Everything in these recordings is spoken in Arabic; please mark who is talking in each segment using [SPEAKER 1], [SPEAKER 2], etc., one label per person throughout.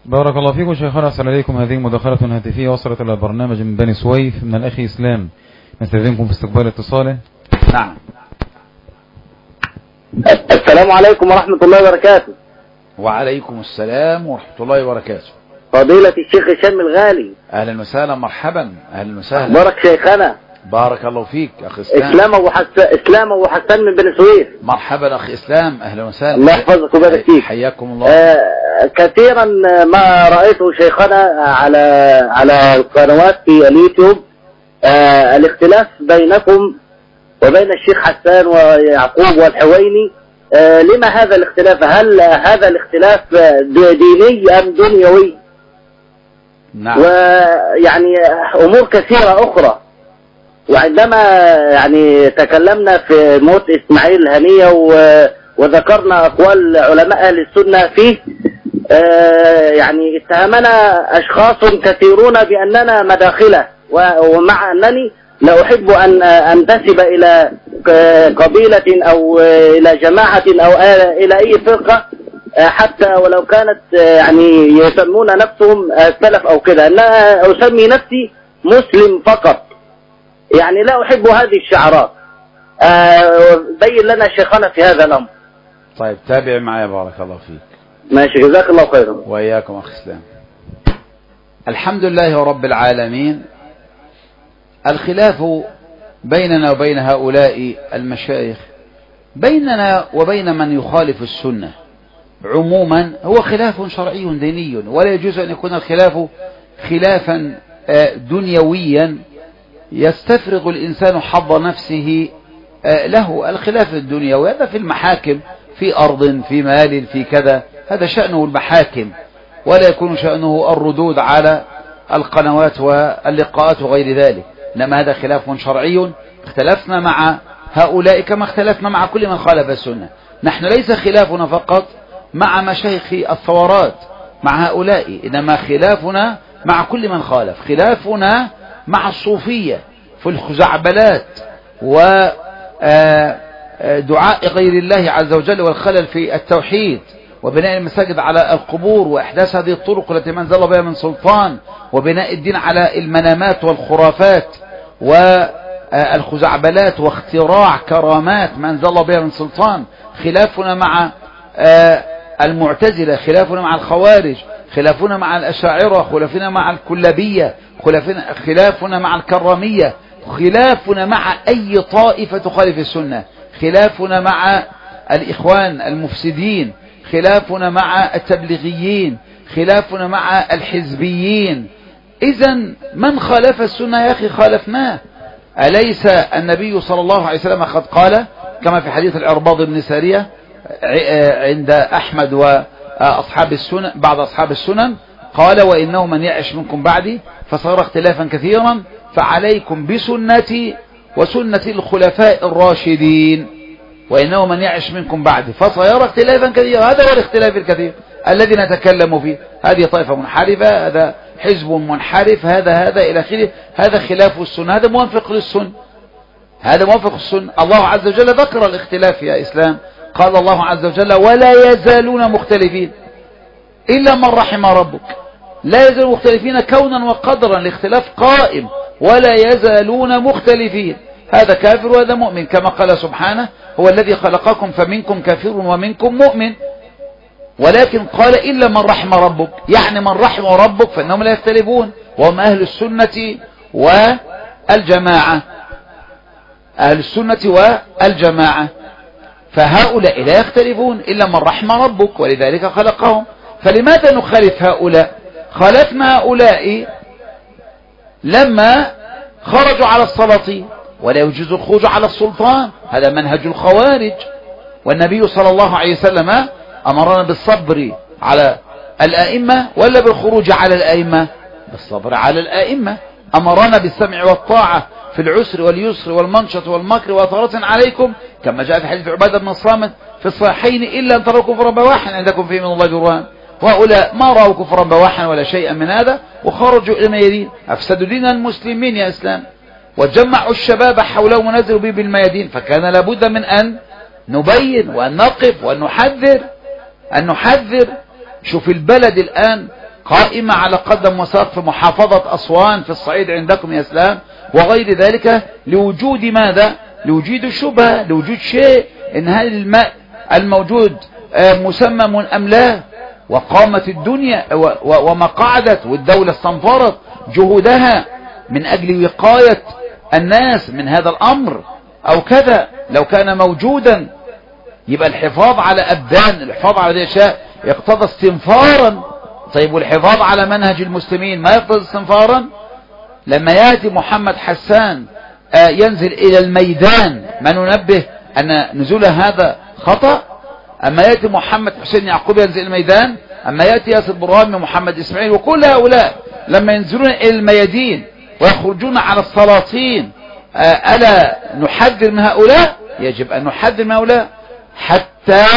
[SPEAKER 1] بارك الله فيكم شيخنا. السلام عليكم. هذه مداخلة هاتفية وصلت إلى البرنامج من بني سويف من الأخ إسلام، نستأذنكم في استقبال اتصاله.
[SPEAKER 2] نعم.
[SPEAKER 3] السلام عليكم ورحمة الله وبركاته.
[SPEAKER 2] وعليكم السلام ورحمة الله وبركاته.
[SPEAKER 3] فضيلة الشيخ هشام الغالي،
[SPEAKER 2] أهلا وسهلا. مرحبا. أهلا وسهلا.
[SPEAKER 3] بارك شيخنا.
[SPEAKER 2] بارك الله فيك أخي إسلام.
[SPEAKER 3] إسلام أبو حسان من بني سويف.
[SPEAKER 2] مرحبا أخي إسلام. أهلا وسهلا.
[SPEAKER 3] الله يحفظك ويبارك فيك.
[SPEAKER 2] حياكم الله.
[SPEAKER 3] كثيرا ما رأيته شيخنا على القنوات في اليوتيوب الاختلاف بينكم وبين الشيخ حسان ويعقوب والحويني. لما هذا الاختلاف؟ هل هذا الاختلاف ديني أم دنيوي؟
[SPEAKER 2] نعم.
[SPEAKER 3] ويعني أمور كثيرة أخرى. وعندما يعني تكلمنا في موت إسماعيل هنية وذكرنا أقوال علماء أهل السنة فيه، يعني اتهمنا أشخاص كثيرون بأننا مداخلة، ومع أنني لا أحب أن أنتسب إلى قبيلة أو إلى جماعة أو إلى أي فرقة، حتى ولو كانت يعني يسمون نفسهم السلف أو كذا. أنا أسمي نفسي مسلم فقط، يعني لا أحب هذه الشعارات. بين لنا شيخنا في هذا الأمر.
[SPEAKER 2] طيب تابع معي. بارك الله فيك.
[SPEAKER 3] ماشي، جزاك الله خيرا.
[SPEAKER 2] وإياكم أخي إسلام. الحمد لله رب العالمين. الخلاف بيننا وبين هؤلاء المشايخ، بيننا وبين من يخالف السنة عموما، هو خلاف شرعي ديني، ولا يجوز أن يكون الخلاف خلافا دنيويا يستفرغ الإنسان حظ نفسه له. الخلاف الدنيوي هذا في المحاكم، في أرض، في مال، في كذا، هذا شأنه المحاكم، ولا يكون شأنه الردود على القنوات واللقاءات وغير ذلك. إنما هذا خلاف شرعي اختلفنا مع هؤلاء كما اختلفنا مع كل من خالف السنة. نحن ليس خلافنا فقط مع مشايخ الثورات مع هؤلاء، إنما خلافنا مع كل من خالف. خلافنا مع الصوفية في الخزعبلات ودعاء غير الله عز وجل والخلل في التوحيد وبناء المساجد على القبور وإحداث هذه الطرق التي ما أنزل بها من سلطان وبناء الدين على المنامات والخرافات والخزعبلات واختراع كرامات ما أنزل بها من سلطان. خلافنا مع المعتزلة، خلافنا مع الخوارج، خلافنا مع الأشاعرة، خلافنا مع الكلابية، خلافنا مع الكرامية، خلافنا مع أي طائفة تخالف السنة، خلافنا مع الإخوان المفسدين، خلافنا مع التبليغيين، خلافنا مع الحزبيين. إذن من خالف السنة يا أخي خالفناه. أليس النبي صلى الله عليه وسلم قد قال كما في حديث العرباض بن سارية عند أحمد وأصحاب السنن بعض أصحاب السنن، قال: وإنه من يعش منكم بعدي فصار اختلافا كثيرا فعليكم بسنتي وسنة الخلفاء الراشدين. وإنه من يعش منكم بعدي فسيرى اختلافا كثيرا. هذا هو الاختلاف الكثير الذي نتكلم فيه. هذه طائفة منحرفة، هذا حزب منحرف، هذا إلى آخره. هذا خلاف السنة، هذا موافق للسنة، هذا موافق السنة. الله عز وجل ذكر الاختلاف يا إسلام، قال الله عز وجل: ولا يزالون مختلفين إلا من رحم ربك. لا يزالون مختلفين كونا وقدرا، الاختلاف قائم. ولا يزالون مختلفين، هذا كافر وهذا مؤمن، كما قال سبحانه: هو الذي خلقكم فمنكم كافر ومنكم مؤمن. ولكن قال: إلا من رحم ربك، يعني من رحم ربك فإنهم لا يختلفون، وهم أهل السنة والجماعة، أهل السنة والجماعة. فهؤلاء لا يختلفون إلا من رحم ربك، ولذلك خلقهم. فلماذا نخالف هؤلاء؟ خالفنا هؤلاء لما خرجوا على السلاطين، ولا يجوز الخروج على السلطان، هذا منهج الخوارج. والنبي صلى الله عليه وسلم أمرنا بالصبر على الأئمة ولا بالخروج على الأئمة؟ بالصبر على الأئمة. أمرنا بالسمع والطاعة في العسر واليسر والمنشط والمكر وأثرة عليكم، كما جاء في حديث عبادة بن الصامت في الصحيحين: إلا أن تروا كفرا بواحا عندكم فيه من الله برهان. وهؤلاء ما رأوا كفرا بواحا ولا شيئا من هذا، وخرجوا إلى الميادين، أفسدوا دين المسلمين يا إسلام، وجمعوا الشباب حولهم ونزلوا به بالميادين. فكان لابد من أن نبين وأن نقف وأن نحذر. شوف البلد الآن قائمة على قدم وساق في محافظة أسوان في الصعيد عندكم يا إسلام وغير ذلك، لوجود ماذا؟ لوجود الشبهة، لوجود شيء إن هذا الماء الموجود مسمم أم لا. وقامت الدنيا وما قعدت، والدولة استنفرت جهودها من أجل وقاية الناس من هذا الأمر أو كذا. لو كان موجودا يبقى الحفاظ على أبدان، الحفاظ على الأشياء يقتضى استنفارا. طيب والحفاظ على منهج المسلمين ما يقتضى استنفارا؟ لما يأتي محمد حسان ينزل إلى الميدان ما ننبه أن نزول هذا خطأ؟ أما يأتي محمد حسين يعقوب ينزل إلى الميدان، أما يأتي ياسر برهامي ومحمد إسماعيل وكل هؤلاء لما ينزلون إلى الميادين ويخرجون على السلاطين، ألا نحذر من هؤلاء؟ يجب أن نحذر من هؤلاء حتى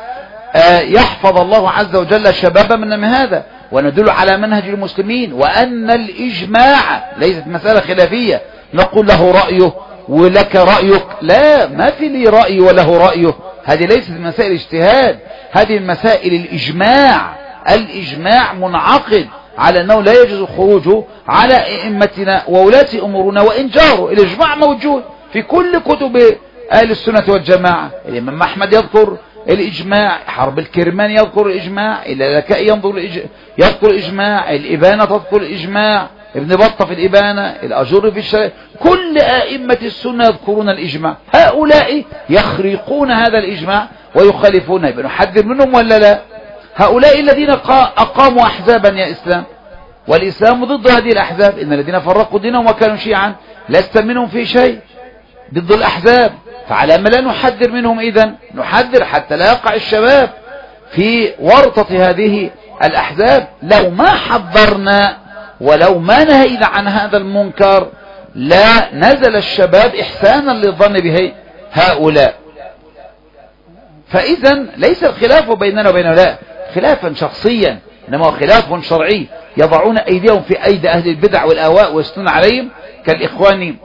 [SPEAKER 2] يحفظ الله عز وجل شبابا من هذا، وندل على منهج المسلمين، وأن الإجماع ليست مسألة خلافية نقول له رأيه ولك رأيك. لا، ما في لي رأي وله رأيه، هذه ليست مسائل اجتهاد، هذه مسائل الإجماع. الإجماع منعقد على أنه لا يجوز خروجه على أئمتنا وولاة أمورنا وإن جاروا. الإجماع موجود في كل كتب أهل السنة والجماعة. الإمام أحمد يذكر الإجماع، حرب الكرمان يذكر الإجماع، اللالكائي يذكر الإجماع، الإبانة تذكر الإجماع، ابن بطة في الإبانة، الأجر في الشريعة، كل أئمة السنة يذكرون الإجماع. هؤلاء يخرقون هذا الإجماع ويخالفونه، يبقى نحذر منهم ولا لا؟ هؤلاء الذين أقاموا أحزابا يا إسلام، والإسلام ضد هذه الأحزاب. إن الذين فرقوا دينهم وكانوا شيعا لست منهم في شيء، ضد الأحزاب. فعلى ما لا نحذر منهم؟ إذن نحذر حتى لا يقع الشباب في ورطة هذه الأحزاب. لو ما حذرنا ولو ما نهينا عن هذا المنكر لا نزل الشباب إحسانا للظن به هؤلاء. فإذا ليس الخلاف بيننا وبين هؤلاء خلافا شخصيا، إنما هو خلاف شرعي. يضعون أيديهم في أيدي أهل البدع والأهواء ويستنون عليهم كالإخوان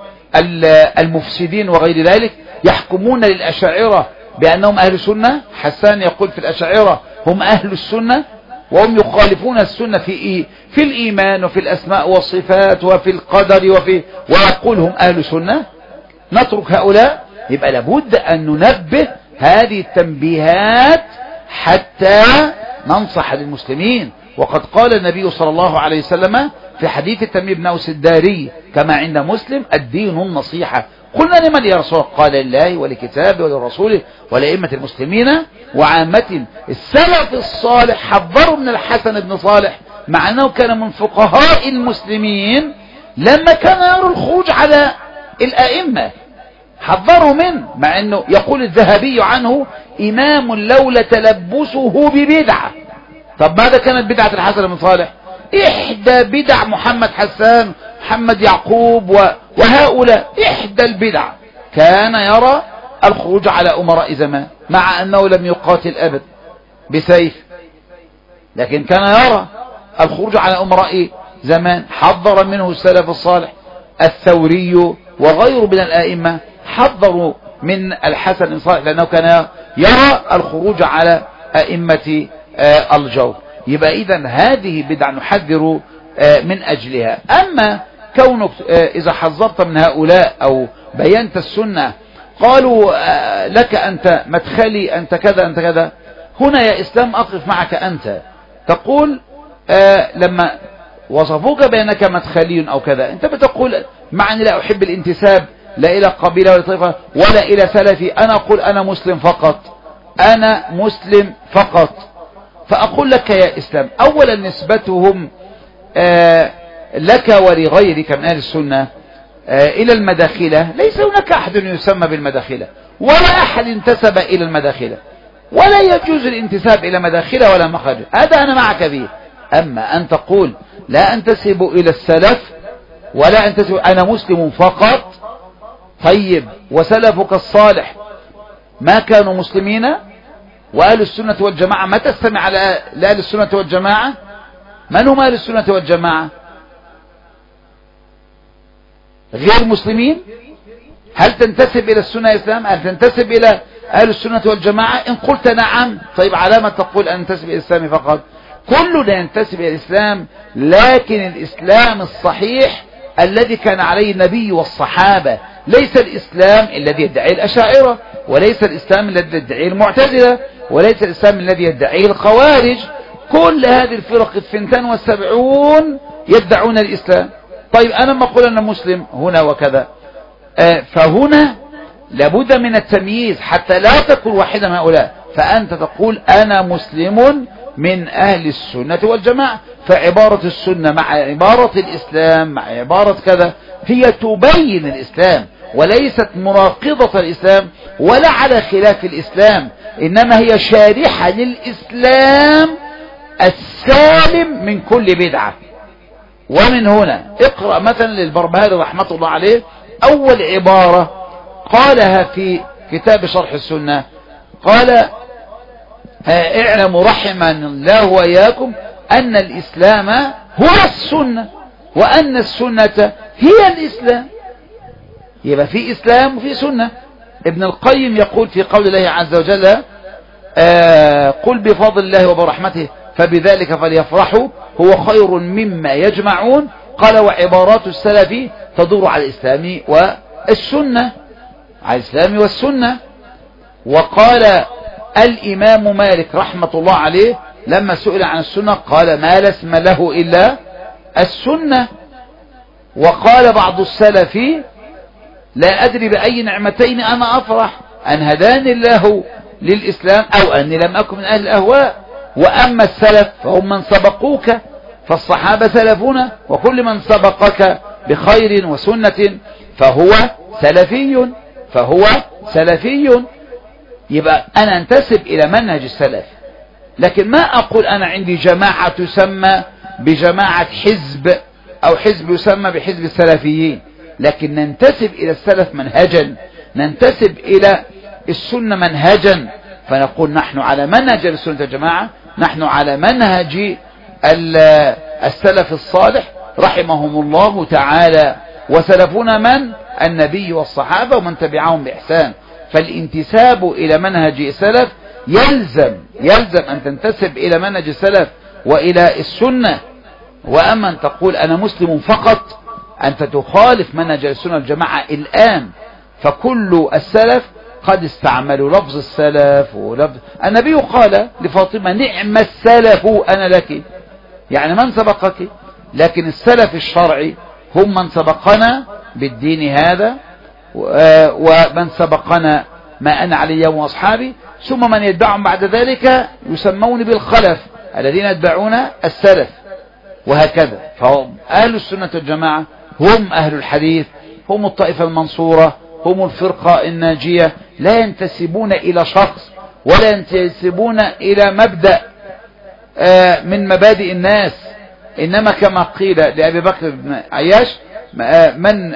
[SPEAKER 2] المفسدين وغير ذلك، يحكمون للأشاعرة بأنهم أهل السنة. حسان يقول في الأشاعرة هم أهل السنة، وهم يخالفون السنة في الإيمان وفي الأسماء والصفات وفي القدر ويقول هم أهل السنة. نترك هؤلاء؟ يبقى لابد أن ننبه هذه التنبيهات حتى ننصح للمسلمين. وقد قال النبي صلى الله عليه وسلم في حديث التميم بن أوس الداري كما عند مسلم: الدين النصيحة. قلنا لمن يا رسول الله؟ قال لله ولكتابه ولرسوله ولأئمة المسلمين وعامة. السلف الصالح حذروا من الحسن بن صالح مع أنه كان من فقهاء المسلمين لما كان يرى الخروج على الأئمة، حذروا منه، مع أنه يقول الذهبي عنه: إمام لولا تلبسه ببدعة. طب ماذا كانت بدعة الحسن بن صالح؟ إحدى بدع محمد حسان، محمد يعقوب وهؤلاء، إحدى البدع كان يرى الخروج على أمراء زمان، مع أنه لم يقاتل أبد بسيف، لكن كان يرى الخروج على أمراء زمان. حذر منه السلف الصالح، الثوري وغيره من الآئمة حذروا من الحسن بن صالح لأنه كان يرى الخروج على أئمة الجور. يبقى إذن هذه بدع نحذر من أجلها. أما كونك إذا حذرت من هؤلاء أو بينت السنة قالوا لك أنت مدخلي، أنت كذا أنت كذا، هنا يا إسلام أقف معك. أنت تقول لما وصفوك بأنك مدخلي أو كذا، أنت بتقول معني لا أحب الانتساب لا إلى قبيلة ولا طائفة ولا إلى سلفي، أنا أقول أنا مسلم فقط، أنا مسلم فقط. فأقول لك يا إسلام، أولا نسبتهم لك ولغيرك من أهل السنة إلى المداخلة، ليس هناك أحد يسمى بالمداخلة ولا أحد انتسب إلى المداخلة، ولا يجوز الانتساب إلى مداخلة ولا مخرج، هذا أنا معك به. أما أن تقول لا أنتسب إلى السلف ولا أنتسب، أنا مسلم فقط، طيب وسلفك الصالح ما كانوا مسلمين؟ وأهل السنة والجماعة ما تستمع لأهل السنة والجماعة؟ من هم أهل السنة والجماعة؟ غير مسلمين؟ هل تنتسب إلى السنة يا إسلام؟ هل تنتسب إلى أهل السنة والجماعة؟ إن قلت نعم، طيب علامة تقول أن تنتسب إلى الإسلام فقط؟ كلنا ينتسب إلى الإسلام، لكن الإسلام الصحيح الذي كان عليه النبي والصحابة، ليس الإسلام الذي يدعيه الأشاعرة، وليس الإسلام الذي يدعيه المعتزلة، وليس الإسلام الذي يدعيه الخوارج. كل هذه الفرق 72 يدعون الإسلام. طيب أنا لما أقول أنا مسلم هنا وكذا، فهنا لابد من التمييز حتى لا تكون واحدة من هؤلاء. فأنت تقول أنا مسلم من أهل السنة والجماعة، فعبارة السنة مع عبارة الإسلام مع عبارة كذا هي تبين الإسلام، وليست مناقضة الإسلام ولا على خلاف الإسلام، إنما هي شارحة للإسلام السالم من كل بدعة. ومن هنا اقرأ مثلا للبربهاري رحمة الله عليه أول عبارة قالها في كتاب شرح السنة، قال اعلموا رحمنا الله وإياكم أن الإسلام هو السنة وأن السنة هي الإسلام. يبقى في إسلام وفي سنة. ابن القيم يقول في قول الله عز وجل قل بفضل الله وبرحمته فبذلك فليفرحوا هو خير مما يجمعون. قال وعبارات السلف تدور على الإسلام والسنة، على الإسلام والسنة. وقال الإمام مالك رحمة الله عليه لما سئل عن السنة قال ما لا اسم له إلا السنة. وقال بعض السلف لا أدري بأي نعمتين أنا أفرح، أن هداني الله للإسلام أو أني لم أكن من أهل الأهواء. وأما السلف فهم من سبقوك، فالصحابة سلفنا، وكل من سبقك بخير وسنة فهو سلفي. يبقى أنا أنتسب إلى منهج السلف، لكن ما أقول أنا عندي جماعة تسمى بجماعة حزب أو حزب يسمى بحزب السلفيين، لكن ننتسب إلى السلف منهجا، ننتسب إلى السنة منهجا، فنقول نحن على منهج السنة والجماعة، نحن على منهج السلف الصالح رحمهم الله تعالى. وسلفنا من؟ النبي والصحابة ومن تبعهم بإحسان. فالانتساب إلى منهج السلف يلزم أن تنتسب إلى منهج السلف وإلى السنة. وأما أن تقول أنا مسلم فقط، أنت تخالف منهج السنة والجماعة الآن. فكل السلف قد استعملوا لفظ السلف ولفظ النبي قال لفاطمة نعم السلف أنا لك، يعني من سبقك. لكن السلف الشرعي هم من سبقنا بالدين هذا، ومن سبقنا ما أنا عليه اليوم وأصحابي، ثم من يدعون بعد ذلك يسمون بالخلف الذين يتبعون السلف، وهكذا. فهم أهل السنة والجماعة، هم أهل الحديث، هم الطائفة المنصورة، هم الفرقة الناجية، لا ينتسبون إلى شخص ولا ينتسبون إلى مبدأ من مبادئ الناس، إنما كما قيل لأبي بكر بن عياش من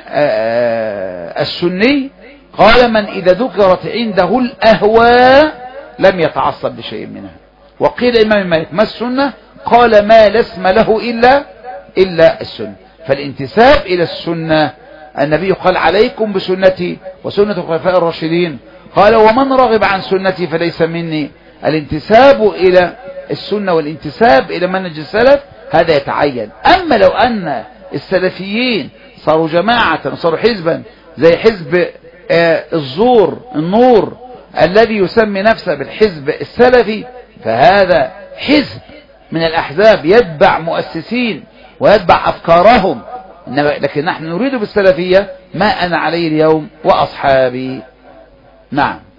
[SPEAKER 2] السني قال من إذا ذكرت عنده الأهواء لم يتعصب لشيء منها. وقيل إمام مالك ما السنة؟ قال ما لا اسم له إلا السنة. فالانتساب إلى السنة، النبي قال عليكم بسنتي وسنة الخلفاء الراشدين، قال ومن رغب عن سنتي فليس مني. الانتساب إلى السنة والانتساب إلى منهج السلف هذا يتعين. أما لو أن السلفيين صاروا جماعة وصاروا حزبا زي حزب النور الذي يسمي نفسه بالحزب السلفي، فهذا حزب من الأحزاب يتبع مؤسسين ويتبع أفكارهم. لكن نحن نريد بالسلفية ما أنا عليه اليوم وأصحابي. نعم.